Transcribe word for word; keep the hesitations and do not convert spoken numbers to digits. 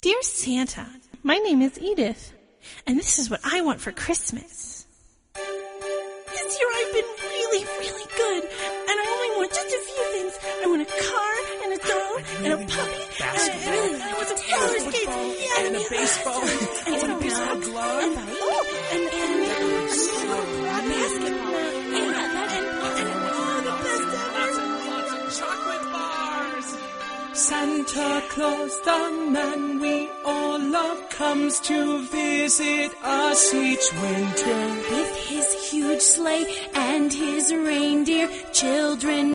Dear Santa, my name is Edith, and this is what I want for Christmas. This year I've been really, really good, and I only want just a few things. I want a car, and a dog, and a puppy, and I really I want some roller skates, yeah, and a baseball, and and a baseball glove, and, oh, and, and, and, and a basketball, and, and, and, oh, the best ever. Lots and lots of chocolate bars. Santa Claus, the man we all love, comes to visit us each winter. With his huge sleigh and his reindeer, children